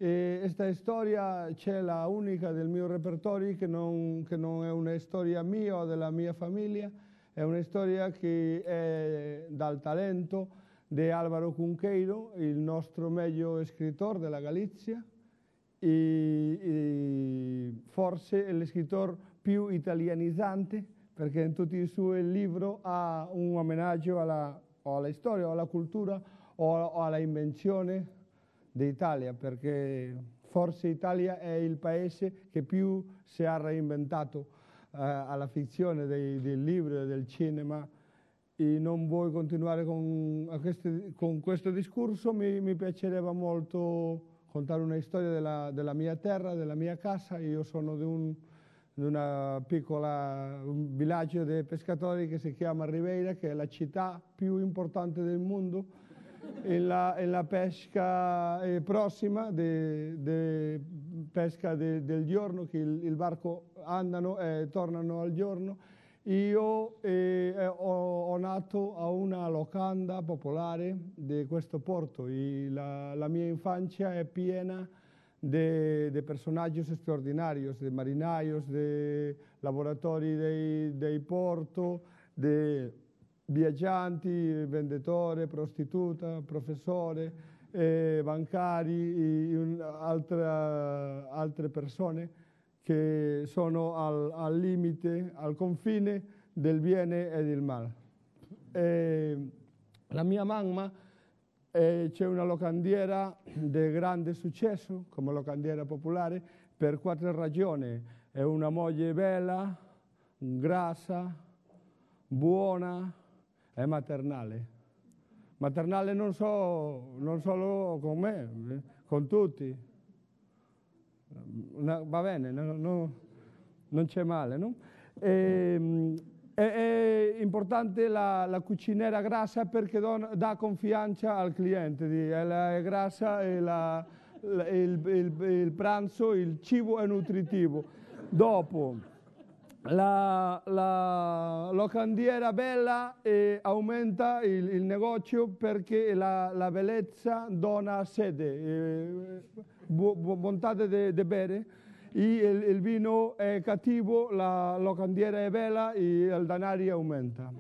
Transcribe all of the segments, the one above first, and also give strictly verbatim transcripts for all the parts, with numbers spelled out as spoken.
E questa storia c'è la unica del mio repertorio che non, che non è una storia mia o della mia famiglia, è una storia che è dal talento di Álvaro Cunqueiro, il nostro meglio scrittore della Galizia, e, e forse è lo scrittore più italianizzante, perché in tutti i suoi libri ha un omaggio alla, alla storia, o alla cultura o, o alla invenzione d'Italia, perché forse Italia è il paese che più si è reinventato eh, alla fizione dei, dei libri e del cinema. E non vuoi continuare con, queste, con questo discorso, mi, mi piacerebbe molto contare una storia della, della mia terra, della mia casa. Io sono di un, di una piccola un villaggio di pescatori che si chiama Ribeira, che è la città più importante del mondo. E la, e la pesca è prossima, de, de pesca de, del giorno, che il, il barco andano e tornano al giorno. Io eh, ho, ho nato a una locanda popolare di questo porto e la, la mia infanzia è piena di personaggi straordinari, di marinai, di lavoratori dei, dei porti, di viaggianti, venditore, prostituta, professore, eh, bancari e un, altra, altre persone che sono al, al limite, al confine del bene e del male. Eh, la mia mamma eh, c'è una locandiera di grande successo, come locandiera popolare, per quattro ragioni. È una moglie bella, grassa, buona e maternale. Maternale non, so, non solo con me, eh, con tutti. No, va bene, no, no, non c'è male, no? E, è, è importante la, la cucinera grassa perché don, dà confianza al cliente, di, è grassa e la, la, il, il, il pranzo, il cibo è nutritivo. Dopo, la, la locandiera bella e aumenta il, il negozio perché la, la bellezza dona sede, eh, bu, bu, bontà di bere. E il, il vino è cattivo, la locandiera è bella e il denaro aumenta.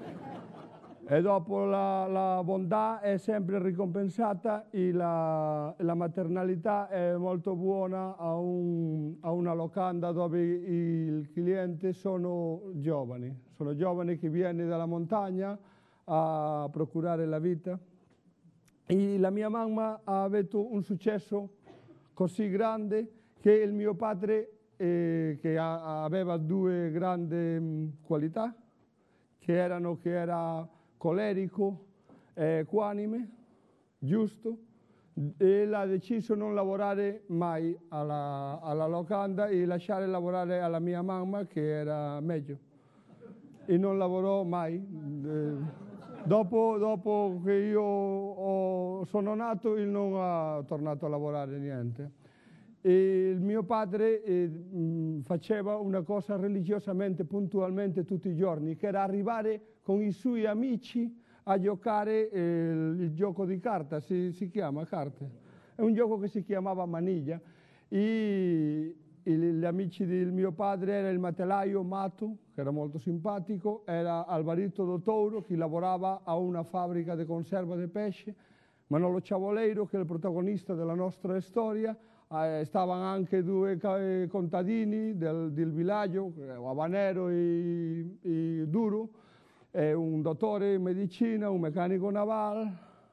E dopo la, la bontà è sempre ricompensata e la, la maternalità è molto buona a, un, a una locanda dove i clienti sono giovani, sono giovani che viene dalla montagna a procurare la vita. E la mia mamma ha avuto un successo così grande che il mio padre, eh, che ha, aveva due grandi mh, qualità, che erano che era colerico, eh, equanime, giusto, e ha deciso di non lavorare mai alla, alla locanda e lasciare lavorare alla mia mamma che era meglio. E non lavorò mai. Eh, dopo, dopo che io ho, sono nato, il non ha tornato a lavorare niente. E il mio padre eh, mh, faceva una cosa religiosamente, puntualmente tutti i giorni, che era arrivare con i suoi amici a giocare eh, il gioco di carta, si, si chiama carte. È un gioco che si chiamava maniglia. E, e gli amici del mio padre era il matellaio Mato, che era molto simpatico, era Alvarito do Touro, che lavorava a una fabbrica di conserva di pesce, Manolo Ciavoleiro, che è il protagonista della nostra storia. Eh, stavano anche due eh, contadini del, del villaggio, Habanero e, e Duro, eh, un dottore in medicina, un meccanico navale,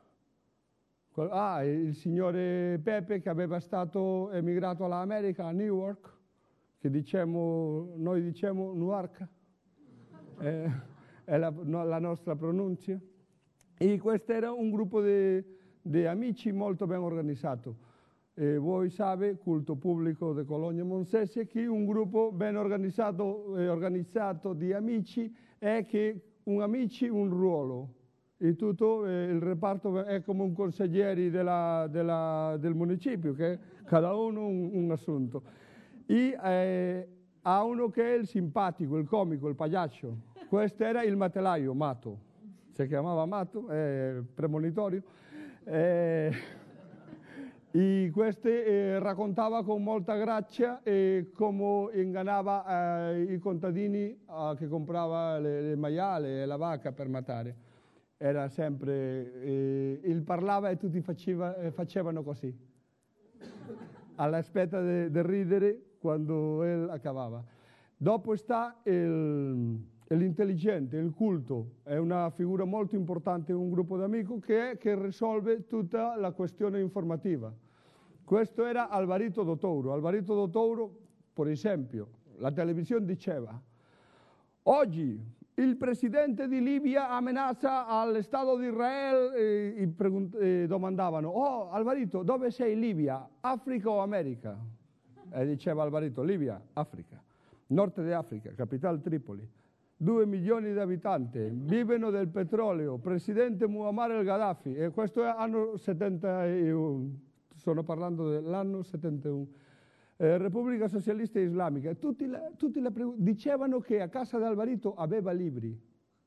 ah, il signore Pepe che aveva stato emigrato all'America, a Newark, che diciamo, noi diciamo Newark, eh, è la, no, la nostra pronuncia. E questo era un gruppo di amici molto ben organizzato. E voi sapete, culto pubblico di Cologna Monzese, che un gruppo ben organizzato, eh, organizzato di amici è che un amici un ruolo e tutto eh, il reparto è come un consigliere della, della, del municipio, che cada uno un, un assunto. E eh, ha uno che è il simpatico, il comico, il pagliaccio. Questo era il matellaio, Mato, si chiamava Mato, è premonitorio. Eh, E questo eh, raccontava con molta grazia eh, come ingannava eh, i contadini eh, che comprava le, le maiale e la vacca per matare. Era sempre, eh, il parlava e tutti faceva, eh, facevano così, all'aspetta del de ridere quando él accavava. Dopo sta l'intelligente, il culto, è una figura molto importante in un gruppo d'amici che, che risolve tutta la questione informativa. Questo era Alvarito do Touro. Alvarito do Touro, per esempio, la televisione diceva: oggi il presidente di Libia amenazza allo Stato di Israele e, e, e domandavano: oh Alvarito, dove sei in Libia? Africa o America? E diceva Alvarito: Libia, Africa, nord di Africa, capitale Tripoli. Due milioni di abitanti, vivono del petrolio, presidente Muammar el-Gaddafi, e questo è l'anno settantuno. Sto parlando dell'anno settantuno. Eh, Repubblica Socialista Islamica. Tutti, la, tutti la, dicevano che a casa di Alvarito aveva libri.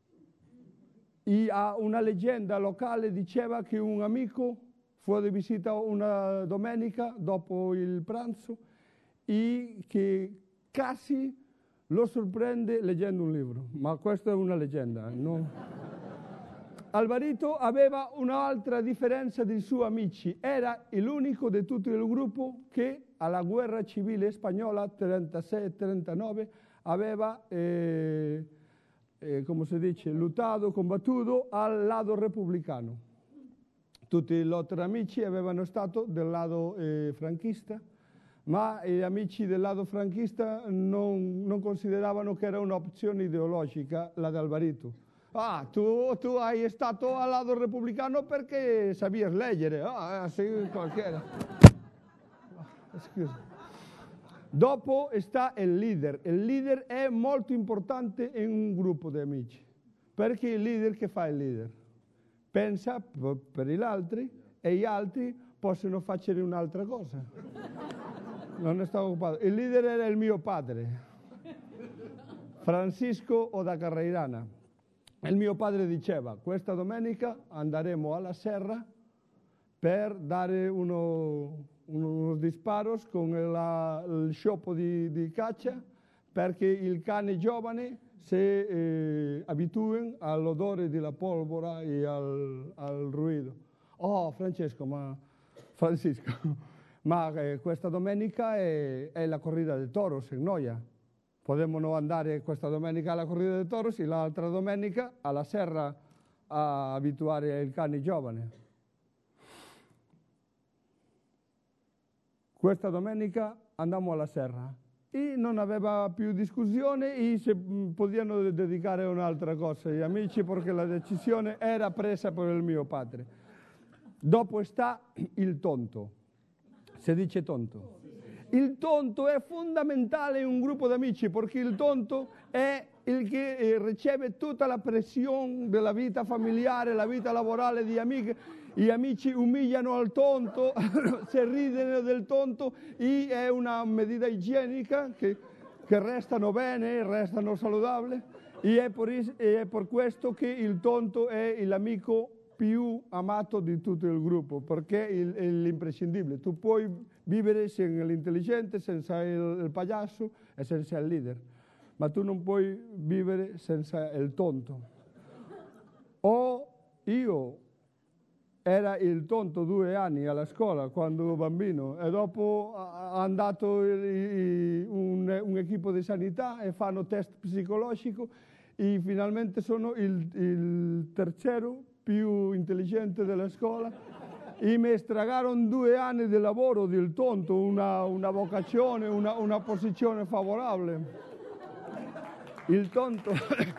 E a una leggenda locale diceva che un amico fu di visita una domenica dopo il pranzo e che quasi lo sorprende leggendo un libro. Ma questa è una leggenda, no? Alvarito aveva un'altra differenza dei suoi amici, era l'unico di tutto il gruppo che alla guerra civile spagnola trentasei trentanove aveva, eh, eh, come si dice, lottato, combattuto al lato repubblicano. Tutti gli altri amici avevano stato del lato eh, franchista, ma gli amici del lato franchista non, non consideravano che era un'opzione ideologica la di Alvarito. Ah, tu, tu hai stato al lato repubblicano perché sapies leggere. Ah, sì, qualquiera. Scusa. Dopo sta il leader. Il leader è molto importante in un gruppo di amici. Perché il leader, che fa il leader? Pensa per gli altri e gli altri possono fare un'altra cosa. Non ne stavo occupato. Il leader era il mio padre, Francisco o da Carreirana. Il mio padre diceva: questa domenica andremo alla serra per dare uno, uno disparos con la, il scioppo di, di caccia, perché il cane giovane si eh, abitui all'odore della pólvora e al, al ruido. Oh, Francesco, ma, Francisco, ma eh, questa domenica è, è la corrida del toros in Noia. Podemos andare questa domenica alla corrida del toros e l'altra domenica alla serra a abituare il cane giovane. Questa domenica andiamo alla serra e non aveva più discussione e si potevano dedicare a un'altra cosa gli amici perché la decisione era presa per il mio padre. Dopo sta il tonto, si dice tonto. Il tonto è fondamentale in un gruppo di amici perché il tonto è il che eh, riceve tutta la pressione della vita familiare, la vita lavorale di amiche. Gli amici umiliano al tonto, si ridono del tonto e è una medida igienica che, che restano bene, restano saludabili e è per, è per questo che il tonto è l'amico più amato di tutto il gruppo, perché è l'imprescindibile. Tu puoi vivere senza l'intelligente, senza il, il pagliasso e senza il leader, ma tu non puoi vivere senza il tonto. O io era il tonto due anni alla scuola quando ero bambino e dopo è andato un, un equipo di sanità e fanno test psicologico e finalmente sono il, il terzo più intelligente della scuola e mi stragarono due anni di lavoro del tonto, una, una vocazione, una, una posizione favorevole. Il tonto...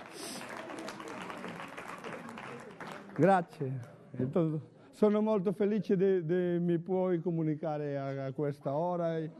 Grazie. Il tonto. Sono molto felice che mi puoi comunicare a, a questa ora. E...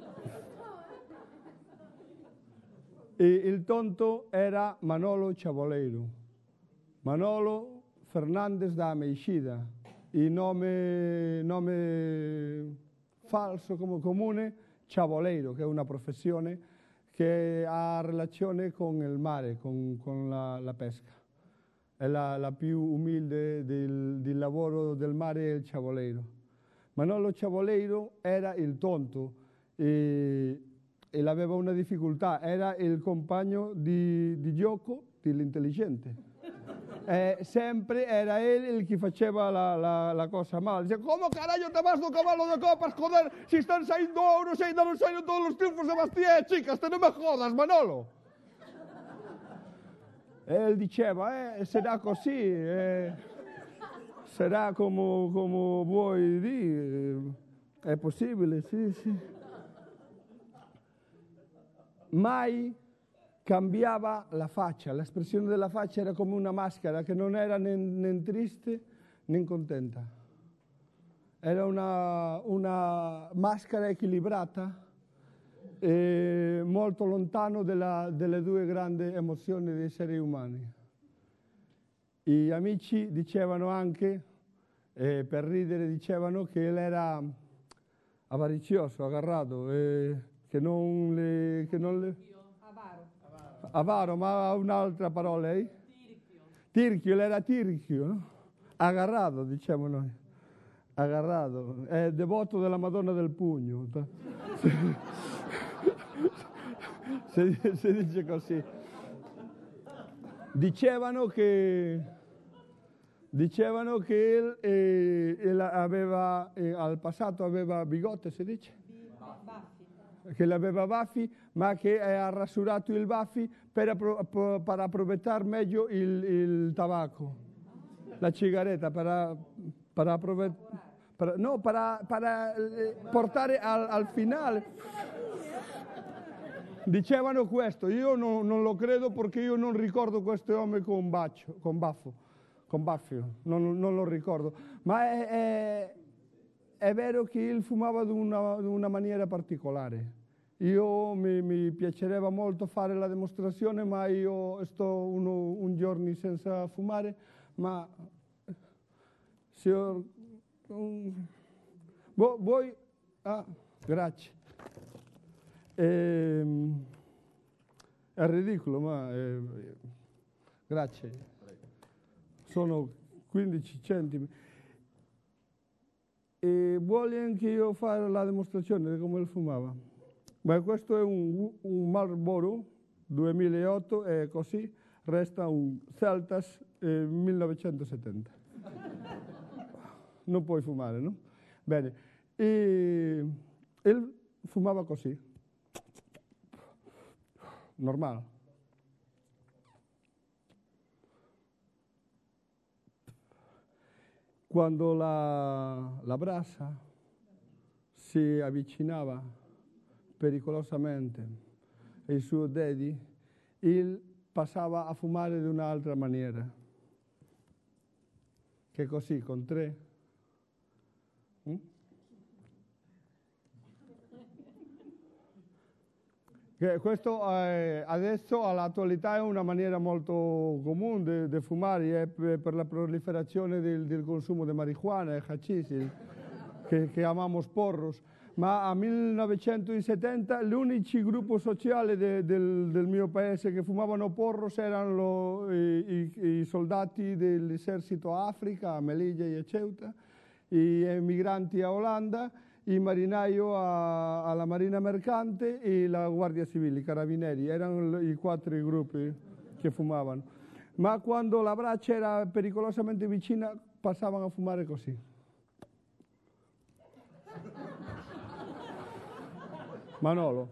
e il tonto era Manolo Ciavoleiro. Manolo Fernandez da Meixida, il nome, nome falso come comune Ciavoleiro, che è una professione che ha relazione con il mare, con, con la, la pesca. È la, la più umile del, del lavoro del mare è il ciavoleiro. Manolo Ciavoleiro era il tonto e, e aveva una difficoltà, era il compagno di, di gioco dell'intelligente. Eh, sempre era él il che faceva la, la, la cosa mala. Dice, ¿cómo carajo te vas do caballo de copas, joder? Si están saindo euros, ainda non saíron todos os triunfos de Bastia, chicas, te non me jodas, Manolo. E él diceva, eh, será così, eh, será como, como vuoi dire, è possibile, sì, sì. Mai cambiava la faccia, l'espressione della faccia era come una maschera che non era né, né triste né contenta. Era una, una maschera equilibrata e molto lontano della, delle due grandi emozioni dei esseri umani. Gli amici dicevano anche, eh, per ridere, dicevano che él era avarizioso, agarrato, eh, che non le... Che non le avaro, ma ha un'altra parola, eh? Tirchio. Tirchio, él era tirchio, no? Agarrato, diciamo noi. Agarrato. È devoto della Madonna del Pugno. si, si dice così. Dicevano che, dicevano che él, eh, él aveva, eh, al passato aveva bigote, si dice? Che aveva baffi, ma che ha rasurato il baffi per, per aprovechar meglio il, il tabacco, la cigaretta, per, per, per, no, per, per portare al, al finale. Dicevano questo, io non, non lo credo perché io non ricordo questo uomo con, baccio, con baffo, con baffio, non, non lo ricordo, ma è, è, è vero che él fumava di una, di una maniera particolare. Io mi, mi piacerebbe molto fare la dimostrazione, ma io sto uno, un giorno senza fumare, ma signor, um, voi, ah, grazie. E, è ridicolo, ma eh, grazie. Sono quindici centimi. E vuole anche io fare la dimostrazione di come fumava. Ma questo è un, un Marlboro duemilaotto e così resta un Celtas eh, millenovecentosettanta. Non puoi fumare, no? Bene. E él fumava così. Normale. Quando la, la brasa si avvicinava pericolosamente ai suoi dedi, él passava a fumare di un'altra maniera, che così, con tre. Mm? Che questo eh, adesso all'attualità è una maniera molto comune di fumare, eh, per la proliferazione del, del consumo di marijuana e hashish, che chiamiamo porros. Ma a millenovecentosettanta l'unico gruppo sociale de, del, del mio paese che fumavano porros erano lo, i, i, i soldati dell'esercito Africa, a Melilla e a Ceuta, gli emigranti a Olanda, i marinai a, alla Marina Mercante e la Guardia Civile, i carabinieri. Erano i quattro gruppi che fumavano. Ma quando la braccia era pericolosamente vicina passavano a fumare così. Manolo.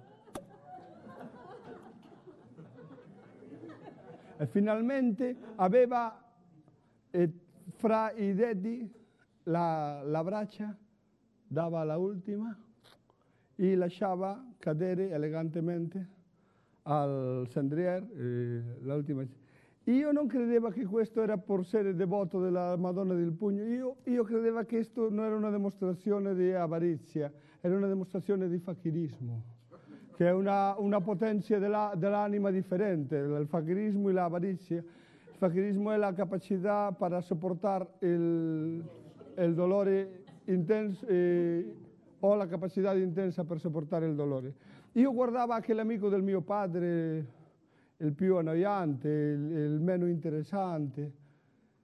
E finalmente aveva eh, fra i denti la, la braccia, dava la ultima e lasciava cadere elegantemente al cendrier eh, l'ultima. Io non credevo che questo era per essere devoto della Madonna del Pugno, io, io credevo che questo non era una dimostrazione di avarizia, era una dimostrazione di fakirismo, che è una, una potenza della, dell'anima differente, il fakirismo e l'avarizia. Il fakirismo è la capacità per sopportare il, il dolore intenso eh, o la capacità intensa per sopportare il dolore. Io guardavo anche l'amico del mio padre, il più annoiante, il, il meno interessante,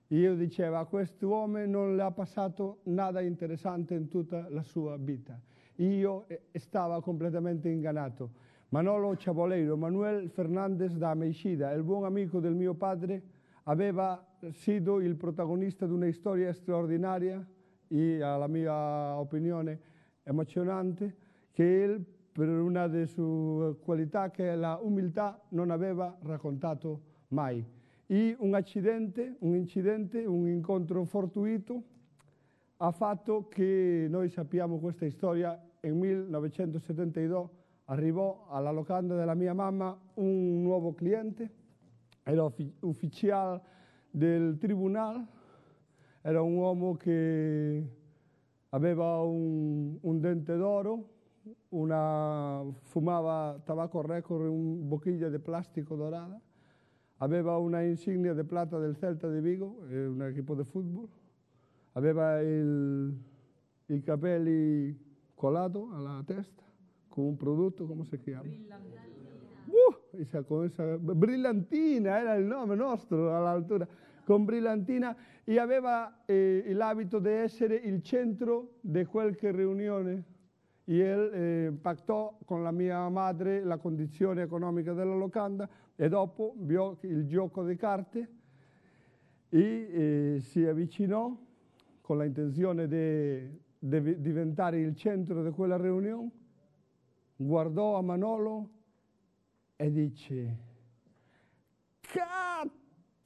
Io dicevo, a quest'uomo non le ha passato nada interessante in tutta la sua vita. Io stavo completamente ingannato. Manolo Ciavoleiro, Manuel Fernández da Meixida, il buon amico del mio padre, aveva sido il protagonista di una storia straordinaria e, alla mia opinione, emozionante, che él, per una delle sue qualità, che è la umiltà, non aveva raccontato mai. E un accidente, un incidente, un incontro fortuito ha fatto che noi sappiamo questa storia. Nel millenovecentosettantadue arrivò alla locanda della mia mamma un nuovo cliente, era ufficiale del tribunale, era un uomo che aveva un, un dente d'oro, una, fumava tabacco record in una bottiglia di plástico dorada, aveva una insignia di plata del Celta de Vigo, un equipo di football, aveva il, i capelli colati alla testa, con un prodotto, come si chiama? Uh, esa, con esa, brillantina era il nome nostro all'altura, con brillantina, e aveva eh, l'abito di essere il centro di qualche riunione. E él eh, pactò con la mia madre la condizione economica della locanda e dopo vio il gioco di carte e eh, si avvicinò con la intenzione di diventare il centro di quella riunione, guardò a Manolo e dice: cazzo,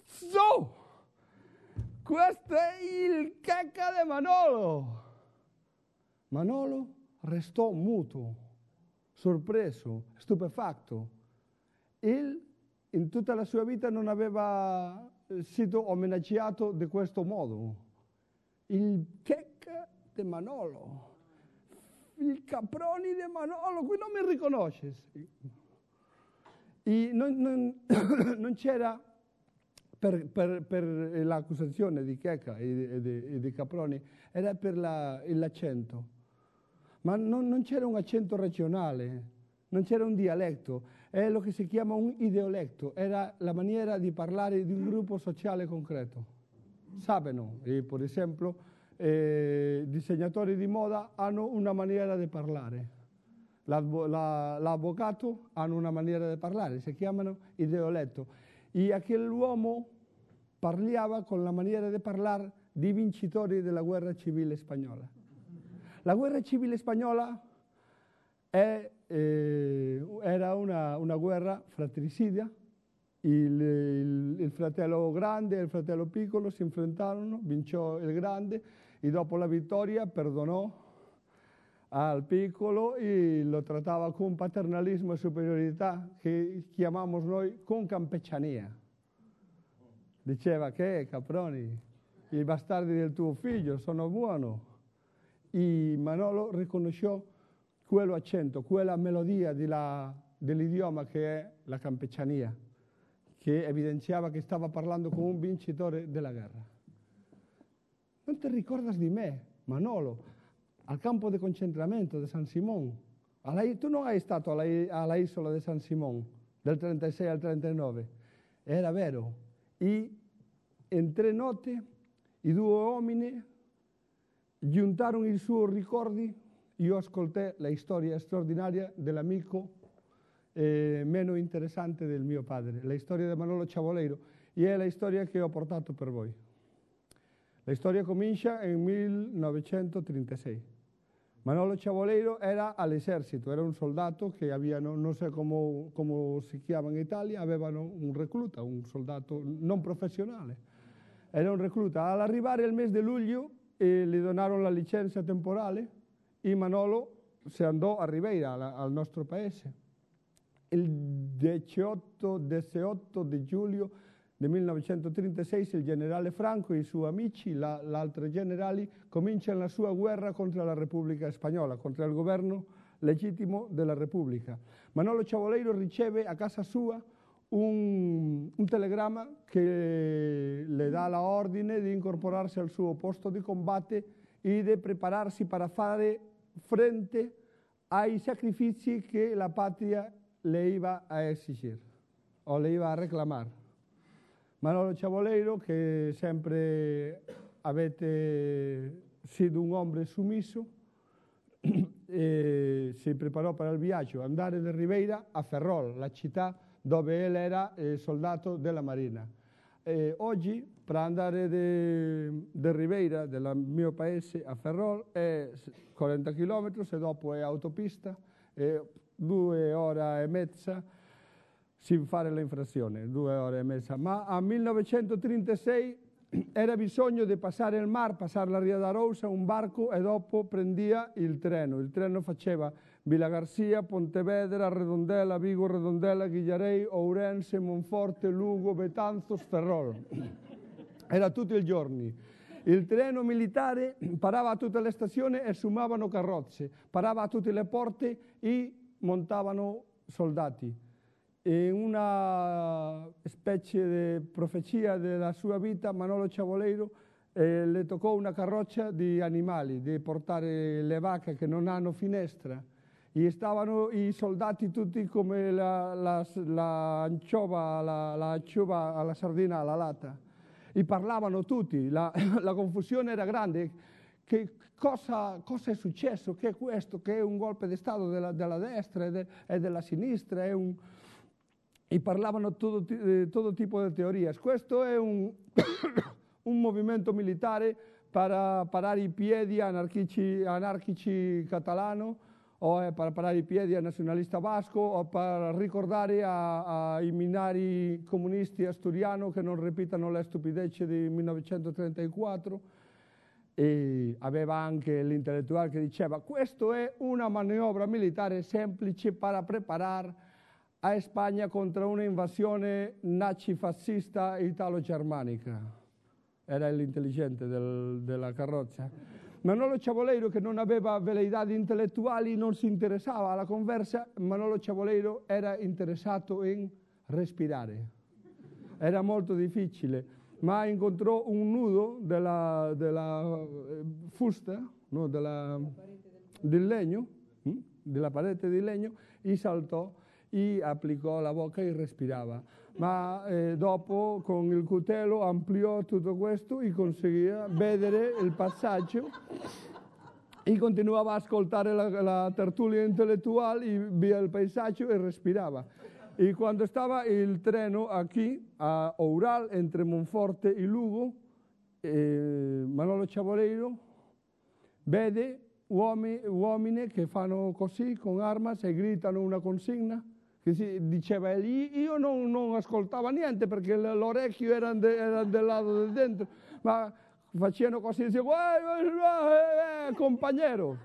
questo è il cacca di Manolo. Manolo restò muto, sorpreso, stupefatto. Él in tutta la sua vita non aveva sido omaggiato di questo modo. Il cacca di Manolo, il caproni di Manolo, qui non mi riconosci. E non, non, non c'era, per, per, per l'accusazione di Checca e, e, di, e di Caproni, era per la, l'accento. Ma non, non c'era un accento regionale, non c'era un dialetto, è lo che si chiama un ideoletto, era la maniera di parlare di un gruppo sociale concreto. Sappiano, e per esempio, eh, disegnatori di moda hanno una maniera di parlare, l'avvocato hanno una maniera di parlare, si chiamano ideoletto. E quell'uomo parlava con la maniera di parlare di vincitori della guerra civile spagnola. La guerra civile spagnola è, eh, era una, una guerra fratricida, il, il, il fratello grande e il fratello piccolo si enfrentarono, vinciò il grande e dopo la vittoria perdonò al piccolo e lo trattava con paternalismo e superiorità che chiamiamo noi con campecciania. Diceva che Caproni, i bastardi del tuo figlio sono buoni. E Manolo riconosciò quell'accento, quella melodia dell'idioma che è la campecciania, che evidenziava che stava parlando con un vincitore della guerra. Non ti ricordas di me, Manolo, al campo di concentramento di San Simón? Alla, tu non sei stato alla, alla isola di San Simón, del trentasei al trentanove? Era vero. E in tre notti i due uomini giuntarono i suoi ricordi. Io ascoltai la storia straordinaria dell'amico eh, meno interessante del mio padre, la storia di Manolo Ciavoleiro, e è la storia che ho portato per voi. La storia comincia nel millenovecentotrentasei. Manolo Ciavoleiro era all'esercito, era un soldato che avevano, non so come, come si chiama in Italia, avevano un recluta, un soldato non professionale. Era un recluta. All'arrivare al mese di luglio e gli donarono la licenza temporale e Manolo si andò a Ribeira, al nostro paese. Il diciotto di giugno del millenovecentotrentasei il generale Franco e i suoi amici, la, l'altro generali, cominciano la sua guerra contro la Repubblica Spagnola, contro il governo legittimo della Repubblica. Manolo Ciavoleiro riceve a casa sua un, un telegramma che le dà l'ordine di incorporarsi al suo posto di combattere e di prepararsi per fare frente ai sacrifici che la patria le iba a esigere o le iba a reclamar. Manolo Ciavoleiro, che sempre avete sido un uomo sumiso, e si preparò per il viaggio, andare da Ribeira a Ferrol, la città dove él era eh, soldato della Marina. E oggi, per andare da Ribeira, del mio paese, a Ferrol, è quaranta chilometri, e dopo è autopista, e due ore e mezza sin fare l'infrazione, due ore e mezza. Ma a millenovecentotrentasei era bisogno di passare il mare, passare la Ria da Rosa, un barco, e dopo prendia il treno. Il treno faceva Villa Garcia, Pontevedra, Redondela, Vigo, Redondela, Ghigliarei, Ourense, Monforte, Lugo, Betanzos, Ferrol. Era tutti i giorni. Il treno militare parava a tutte le stazioni e sumavano carrozze, parava a tutte le porte e montavano soldati. In una specie di profezia della sua vita, Manolo Ciavoleiro eh, le toccò una carrozza di animali, di portare le vacche che non hanno finestra. E stavano i soldati tutti come la, la, la anciova, la, la anciova alla sardina alla lata. E parlavano tutti, la, la confusione era grande. Che cosa, cosa è successo? Che è questo? Che è un golpe di Stato della, della destra e, de, e della sinistra? È un... E parlavano todo, eh, todo tipo di teorie. Questo è un, un movimento militare per parare i piedi anarchici, anarchici catalano, o è per parare i piedi al nazionalista basco, o per ricordare ai minari comunisti asturiano che non ripetano le stupidezze di millenovecentotrentaquattro. E aveva anche l'intellettuale che diceva: questa è una manovra militare semplice per preparare a Spagna contro una invasione nazifascista italo-germanica. Era l'intelligente del, della carrozza. Manolo Ciavoleiro, che non aveva veleità intellettuali, non si interessava alla conversa. Manolo Ciavoleiro era interessato in respirare. Era molto difficile, ma incontrò un nudo della, della fusta, no, della, del legno, hm? della parete di legno, e saltò e applicò la bocca e respirava. Ma eh, dopo con il coltello ampliò tutto questo e conseguì vedere il passaggio e continuava a ascoltare la, la tertulia intellettuale, via il paesaggio e respirava. E quando stava il treno qui a Oural, entre Monforte e Lugo, eh, Manolo Ciavoleiro vede uomini, uomini che fanno così con armi e gridano una consigna. Che si diceva, io non, non ascoltavo niente perché l'orecchio era, de, era del lato di dentro, ma facevano così, dicevano, eh, eh, compagnero.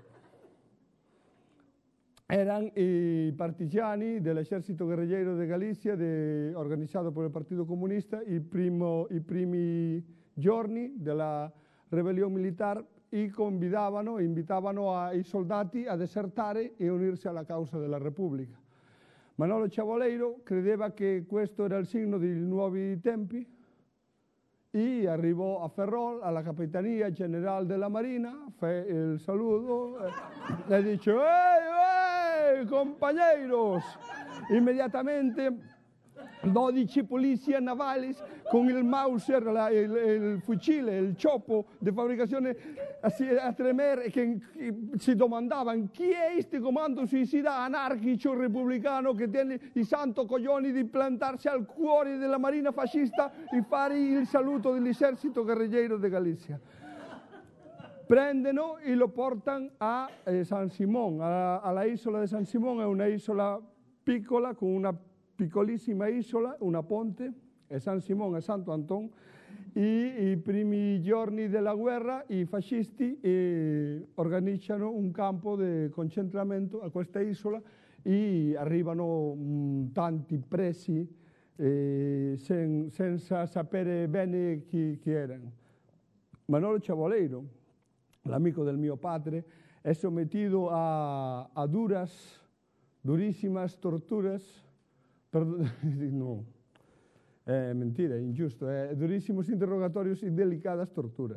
Erano i partigiani dell'esercito guerrigliero di Galizia, de, organizzato per il Partito Comunista, i, primo, i primi giorni della ribellione militare, e convidavano, invitavano i soldati a desertare e unirsi alla causa della Repubblica. Manolo Ciavoleiro credeva che questo era il segno dei nuovi tempi e arrivò a Ferrol, alla Capitania Generale della Marina, fe il saluto e dice, ehi, ehi, compañeros! Immediatamente dodici polizie navali con il Mauser, la, il, il fucile, il cioppo di fabbricazione a, a tremere, che, che si domandavano chi è questo comando suicida anarchico repubblicano che tiene i santo coglioni di plantarsi al cuore della marina fascista e fare il saluto dell'esercito guerrigliero di Galizia. Prendono e lo portano a eh, San Simón, alla, alla isola di San Simón. È una isola piccola con una piccolissima isola, una ponte, è San Simón e Santo Anton, e i primi giorni della guerra i fascisti eh, organizzano un campo di concentramento a questa isola e arrivano mh, tanti presi eh, sen, senza sapere bene chi, chi erano. Manolo Ciavoleiro, l'amico del mio padre, è sometido a, a duras, durísimas torturas. No, es mentira, es injusto, es durísimos interrogatorios y delicadas torturas.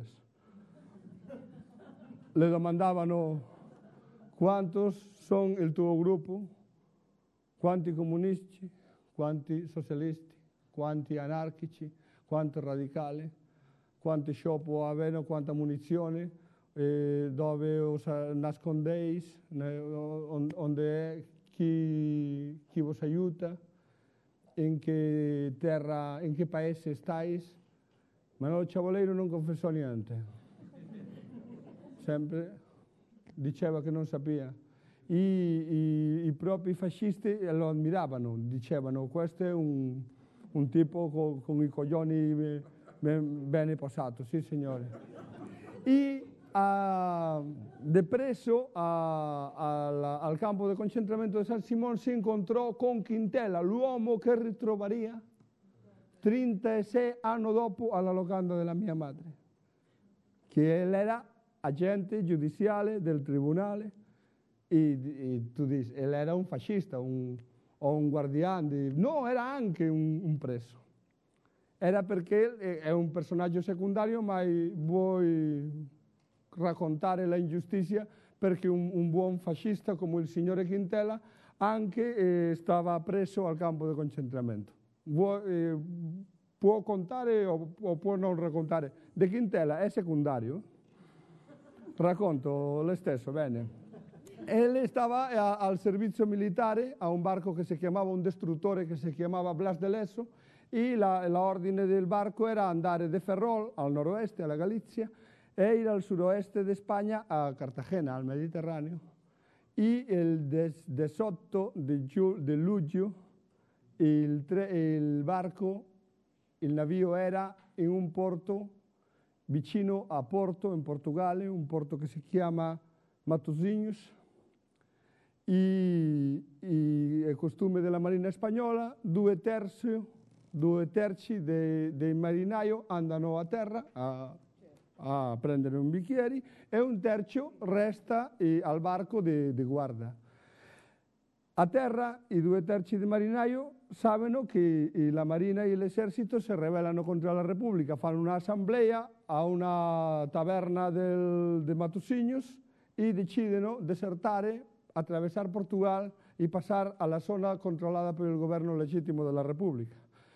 Le domandavano cuántos son el tuo gruppo, quanti comunisti, quanti socialisti, quanti anarchici, quanto radicale, quante sciopero avevano, quanta munizione, eh, dove os nascondeis, onde è, chi, chi vos aiuta, in che terra, in che paese stais. Manolo Ciavoleiro non confessò niente, sempre diceva che non sapeva. I, i, i propri fascisti lo ammiravano, dicevano questo è un, un tipo con, con i coglioni ben, bene posato, sì signore. E uh, depresso a, a, al campo di concentramento di San Simón si incontrò con Quintela, l'uomo che ritrovaria trentasei anni dopo alla locanda della mia madre, che él era agente giudiziale del tribunale. E, e tu dici, él era un fascista un, o un guardiano, di... no, era anche un, un preso. Era perché è un personaggio secondario, ma vuoi raccontare la ingiustizia perché un, un buon fascista come il signore Quintela anche eh, stava preso al campo di concentramento. Vuoi, eh, può contare o, o può non raccontare. De Quintela è secondario. Racconto lo stesso, bene. Él stava a, al servizio militare a un barco che si chiamava, un distruttore che si chiamava Blas de Leso, e la, la ordine del barco era andare de Ferrol al noroeste, alla Galizia, e ir al suroeste de Spagna a Cartagena, al Mediterraneo. E il diciotto di luglio il, tre, il barco, il navío era in un porto vicino a Porto, in Portogallo, un porto che si chiama Matosinhos. E, e è costume della marina spagnola, due terzi, due terzi dei, dei marinai andano a terra a, a prendere un bicchiere e un terzo resta eh, al barco di guardia. A terra i due terzi dei marinai sanno che eh, la marina e l'esercito si ribellano contro la Repubblica, fanno un'assemblea a una taverna del, de Matosinhos e decidono di desertare, atravesar Portugal y pasar a la zona controlada por el gobierno legítimo de la República.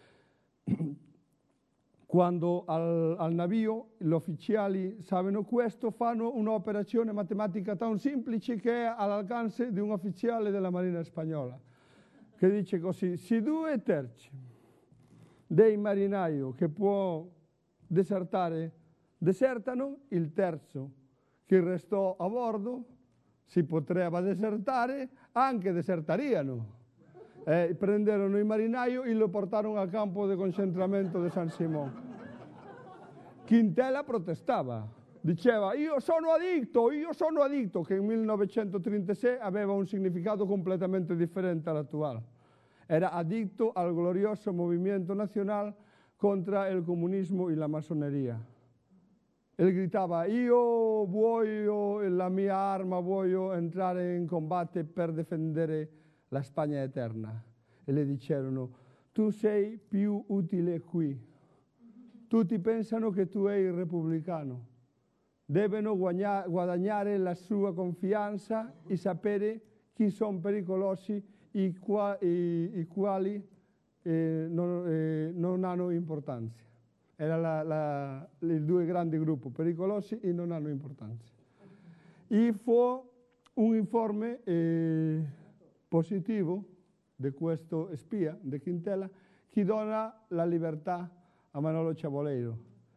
Quando al, al navío gli ufficiali sanno questo, fanno un'operazione matematica tan semplice che è all'alcance di un ufficiale della Marina Spagnola, che dice così: se due terzi dei marinai che può desertare desertano, il terzo che restò a bordo si poteva desertare, anche desertariano. Eh, prenderono i marinai e lo portarono al campo di concentramento di San Simón. Quintela protestava, diceva io sono addicto, io sono addicto, che nel millenovecentotrentasei aveva un significato completamente differente dall'attuale. Era addicto al glorioso movimento nazionale contro il comunismo e la massoneria. Él gritava, io voglio la mia arma, voglio entrare in combattere per difendere la Spagna eterna. E le dicevano, tu sei più utile qui. Tutti pensano che tu sei il repubblicano. Devono guadagnare la sua confianza e sapere chi sono pericolosi e, qua, e, e quali eh, non, eh, non hanno importanza. Erano i due grandi gruppi, pericolosi e non hanno importanza. E fu un informe eh, positivo di questo spia, di Quintela, che dona la libertà a Manolo Ciavoleiro.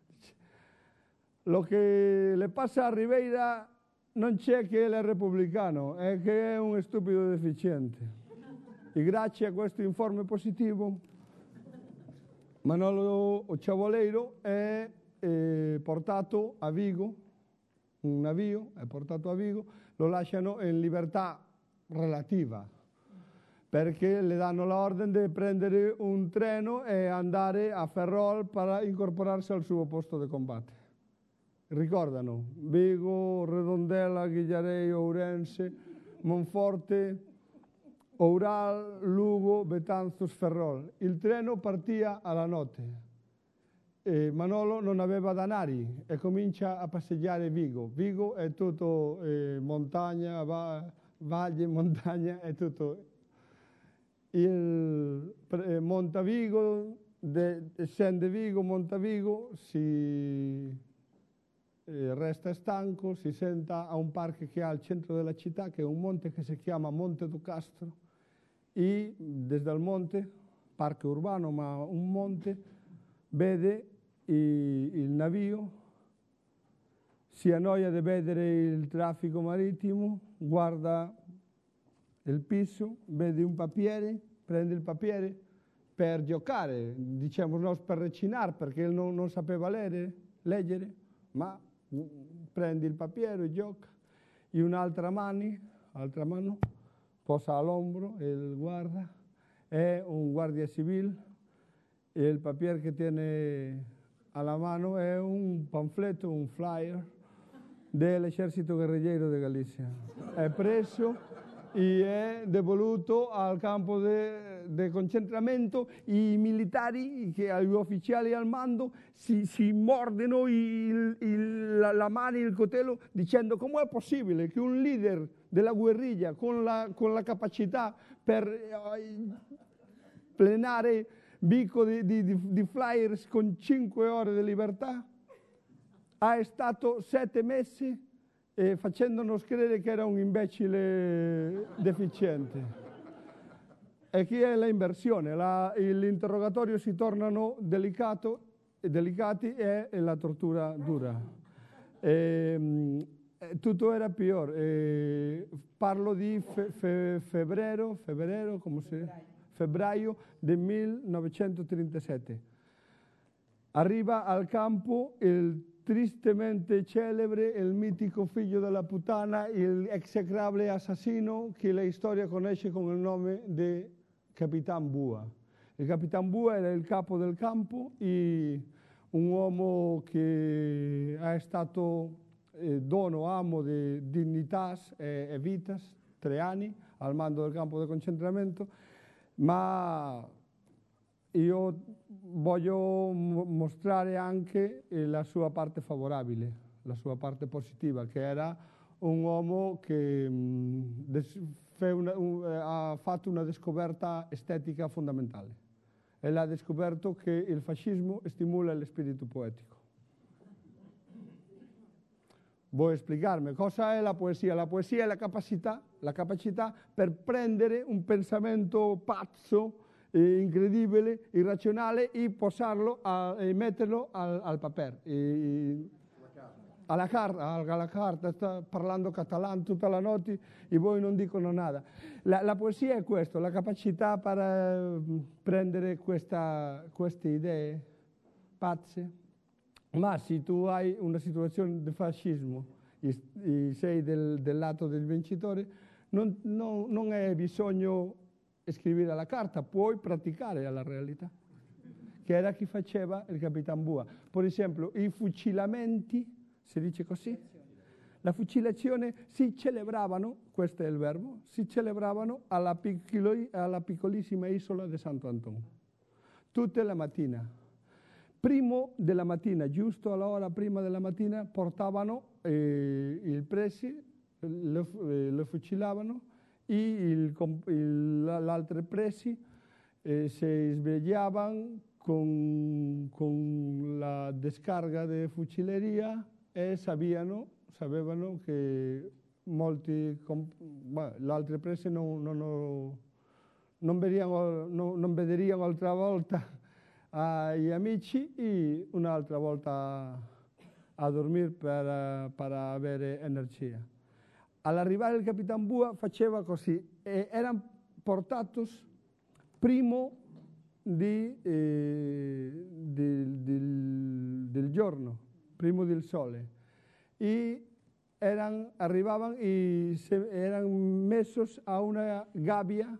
Lo che le passa a Ribeira non c'è che è repubblicano, è che è un stupido deficiente. E grazie a questo informe positivo Manolo Ciavoleiro è eh, portato a Vigo, un navío è portato a Vigo, lo lasciano in libertà relativa, perché le danno l'ordine di prendere un treno e andare a Ferrol per incorporarsi al suo posto di combattere. Ricordano, Vigo, Redondela, Ghigliarei, Ourense, Monforte, Oural, Lugo, Betanzos, Ferrol. Il treno partia alla notte. E Manolo non aveva danari e comincia a passeggiare Vigo. Vigo è tutto eh, montagna, va, valle, montagna, è tutto. Il, eh, monta Vigo, de, scende Vigo, monta Vigo, si eh, resta stanco, si senta a un parco che ha al centro della città, che è un monte che si chiama Monte do Castro, e desde il monte, parco urbano ma un monte, vede i, il navio, si annoia di vedere il traffico marittimo, guarda il piso, vede un papiere, prende il papiere per giocare, diciamo no, per recinare, perché non, non sapeva leggere, leggere, ma prende il papiere, gioca, e un'altra mano, altra mano, posa all'ombro e guarda, è un guardia civile, e il papiere che tiene alla mano è un panfleto, un flyer dell'esercito guerrigliero di Galizia. È preso e è devoluto al campo di concentramento. I militari, che, gli ufficiali al mando, si, si mordono il, il, la, la mano e il coltello dicendo: come è possibile che un leader della guerriglia con la, con la capacità per eh, plenare bico di, di, di, di flyers con cinque ore di libertà ha stato sette mesi e facendonos credere che era un imbecille deficiente. E qui è l'inversione, la, l'interrogatorio si tornano delicato, delicati e, e la tortura dura. E, tutto era peor. E parlo di fe, fe, febbraio, febbraio, come si, febbraio del millenovecentotrentasette. Arriva al campo il tristemente celebre, il mitico figlio della puttana, il execrabile assassino che la storia conosce con il nome di Capitan Bua. Il Capitan Bua era il capo del campo e un uomo che è stato eh, dono, amo di dignitas e, e vitas, tre anni al mando del campo di concentramento, ma io voglio mostrare anche la sua parte favorabile, la sua parte positiva, che era un uomo che mh, una, un, ha fatto una scoperta estetica fondamentale. E ha scoperto che il fascismo stimola lo spirito poetico. Vuoi spiegarmi cosa è la poesia? La poesia è la capacità, la capacità per prendere un pensamento pazzo, eh, incredibile, irrazionale e posarlo a, e metterlo al, al papel. E, alla carta, alla carta, sta parlando catalano tutta la notte e voi non dicono nada. La, la poesia è questo, la capacità per prendere questa, queste idee pazze. Ma se tu hai una situazione di fascismo e, e sei del, del lato del vincitore, non, non, non hai bisogno di scrivere la carta, puoi praticare la realtà, che era chi faceva il Capitan Bua. Per esempio, i fucilamenti, si dice così? La fucilazione si celebravano, questo è il verbo, si celebravano alla, piccolo, alla piccolissima isola di Santo Antonio, tutte le mattine. Primo della mattina, giusto all'ora prima della mattina, portavano eh, il presi, lo, eh, lo fucilavano e l'altro presi eh, si svegliavano con, con la descarga di fucileria e sapevano, sapevano che molti, bueno, le altre prese non, non, non, vedevano, non, non vedevano altra volta agli amici e un'altra volta a dormire per, per avere energia. All'arrivare il Capitan Bua faceva così, e erano portati prima di, eh, di, di, del giorno, prima del sole, e erano, arrivavano e erano messi a una gabbia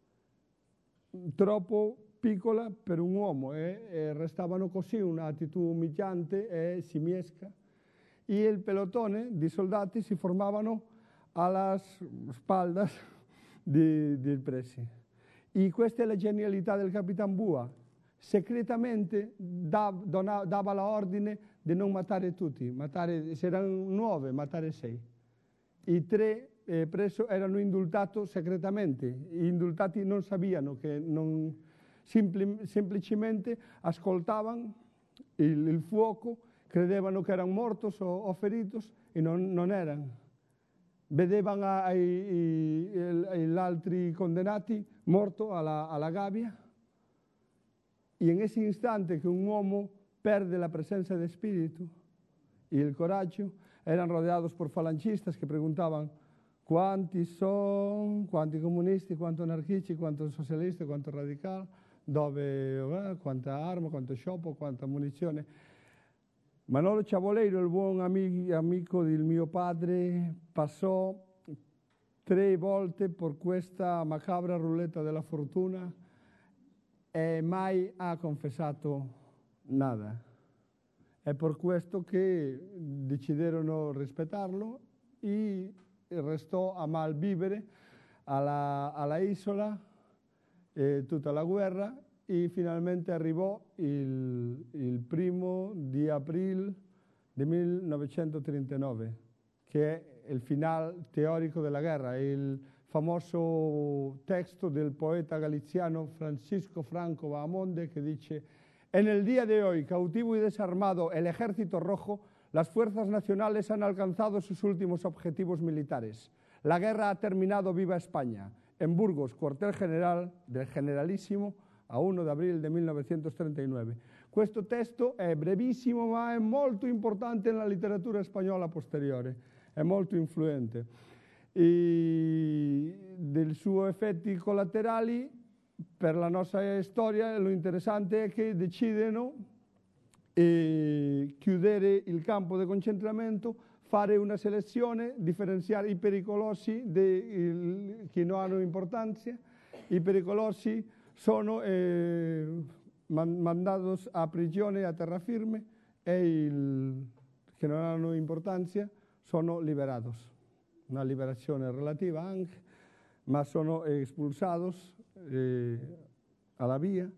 troppo piccola per un uomo e, e restavano così, un'attitudine umiliante e simiesca, e il pelotone di soldati si formavano alle spalle del presi. E questa è la genialità del Capitan Bua. Segretamente dava, dava l'ordine di non matare tutti, matare, se erano nove, matare sei. I tre eh, presi erano indultati segretamente, gli indultati non sapevano che non... Simpli, semplicemente ascoltavano il, il fuoco, credevano che erano morti o, o feriti e non, non erano. Vedevano gli altri condannati morti alla, alla gabbia e in ese istante che un uomo perde la presenza del Spirito y el coraggio, eran rodeados por falangistas que preguntaban quanti son, quanti comunisti, quanto anarchici, quanto socialisti, quanto radicali, dove, eh, quanta arma, quanto sciopero, quanta munizione. Manolo Ciavoleiro, il buon ami- amico del mio padre, passò tre volte per questa macabra ruleta della fortuna e mai ha confessato nada. È per questo che deciderono rispettarlo e restò a malvivere alla, alla isola eh, tutta la guerra e finalmente arrivò il, il primo di aprile del millenovecentotrentanove, che è il finale teorico della guerra, il famoso testo del poeta galiziano Francisco Franco Bahamonde che dice: en el día de hoy, cautivo y desarmado el Ejército Rojo, las fuerzas nacionales han alcanzado sus últimos objetivos militares. La guerra ha terminado, viva España. En Burgos, cuartel general del Generalissimo, a primo di aprile del millenovecentotrentanove. Questo testo è brevissimo, ma è molto importante nella letteratura spagnola posteriore, è molto influente. E dei suoi effetti collaterali per la nostra storia, lo interessante è che decidono di chiudere il campo di concentramento, fare una selezione, differenziare i pericolosi che non hanno importanza. I pericolosi sono eh, mandati a prigione a terraferma e i che non hanno importanza sono liberati. Una liberazione relativa anche, ma sono espulsati Eh, alla via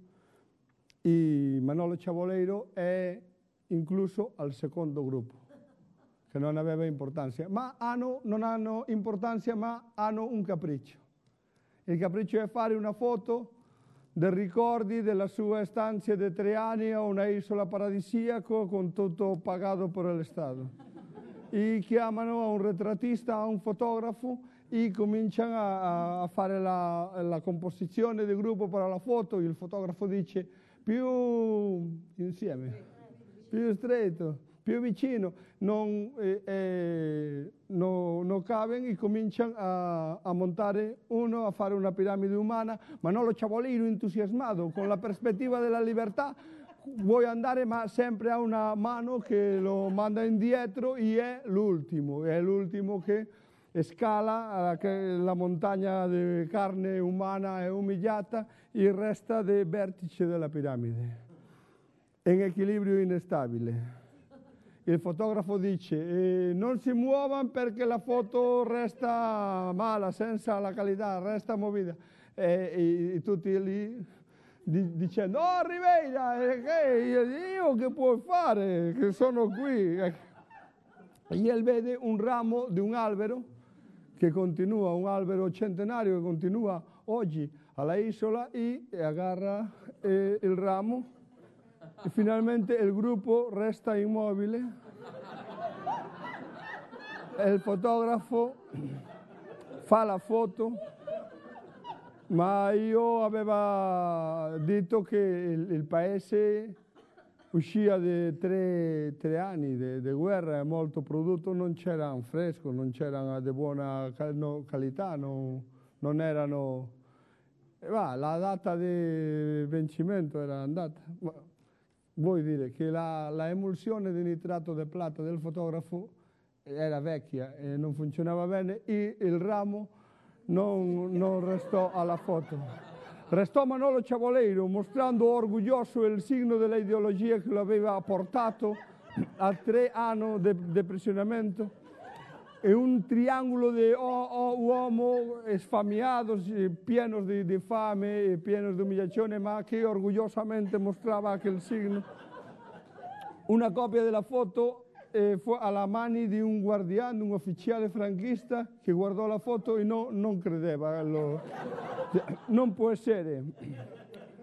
e Manolo Ciavoleiro è incluso al secondo gruppo che non aveva importanza, ma hanno, non hanno importanza ma hanno un capriccio. Il capriccio è fare una foto dei ricordi della sua stanza di tre anni a una isola paradisiaca con tutto pagato per lo Stato. E chiamano a un ritrattista, a un fotografo e cominciano a, a fare la, la composizione del gruppo per la foto. Il fotografo dice più insieme, più stretto, più vicino, non, eh, eh, no, no caben e cominciano a, a montare uno, a fare una piramide umana. Manolo Ciavoleiro entusiasmato con la prospettiva della libertà vuoi andare, ma sempre ha una mano che lo manda indietro e è l'ultimo, è l'ultimo che scala la montagna di carne umana e umiliata e resta del vertice della piramide, in equilibrio instabile. Il fotografo dice eh, non si muovano perché la foto resta mala, senza la qualità, resta movida. E, e, e tutti lì di, dicendo oh Rivera, eh, io che puoi fare, che sono qui. E él vede un ramo di un albero che continua, un albero centenario che continua oggi alla isola e agarra eh, il ramo e finalmente il gruppo resta immobile e il fotografo fa la foto, ma io avevo detto che il, il paese usciva da tre, tre anni di guerra, molto prodotto, non c'era un fresco, non c'era di buona no, qualità, no, non erano... Va, la data di vencimento era andata. Ma vuol dire che la, la emulsione di nitrato di plata del fotografo era vecchia e non funzionava bene e il ramo non, non restò alla foto. Restò Manolo Ciavoleiro mostrando orgoglioso il segno dell'ideologia che lo aveva portato a tre anni di prisionamento e un triangolo di oh, oh, uomo sfamiato, pieno di, di fame e pieno di umiliazione, ma che orgogliosamente mostrava quel segno. Una copia della foto eh, fu alla mano di un guardiano, un ufficiale franchista che guardò la foto e no, non credeva. Lo, non può essere.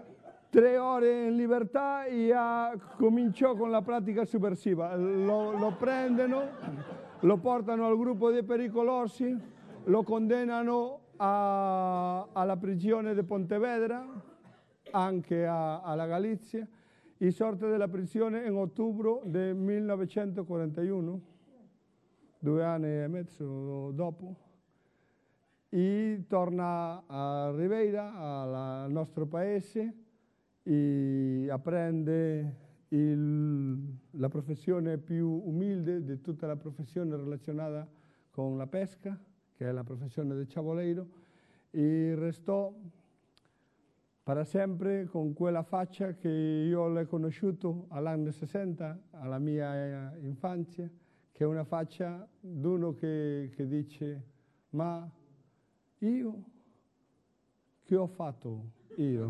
tre ore in libertà e ha, cominciò con la pratica subversiva. Lo, lo prendono, lo portano al gruppo dei pericolosi, lo condannano a, alla prigione di Pontevedra, anche a, alla Galizia, e sorte dalla prigione in ottobre del millenovecentoquarantuno, due anni e mezzo dopo. E torna a Ribeira, al nostro paese, e apprende il, la professione più umile di tutta la professione relazionata con la pesca, che è la professione del ciavoleiro, e restò per sempre con quella faccia che io l'ho conosciuto all'anno sessanta, alla mia infanzia, che è una faccia di uno che, che dice: ma io che ho fatto io?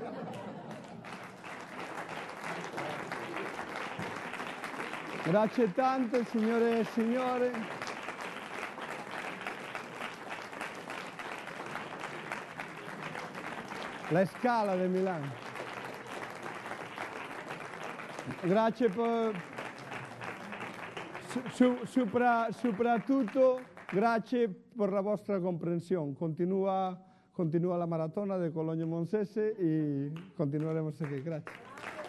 Grazie tante, signore e signori. La Scala di Milano. Grazie per, su, supra, soprattutto grazie per la vostra comprensione. Continua, continua la maratona di Cologno Monzese e continueremo a seguire. Grazie.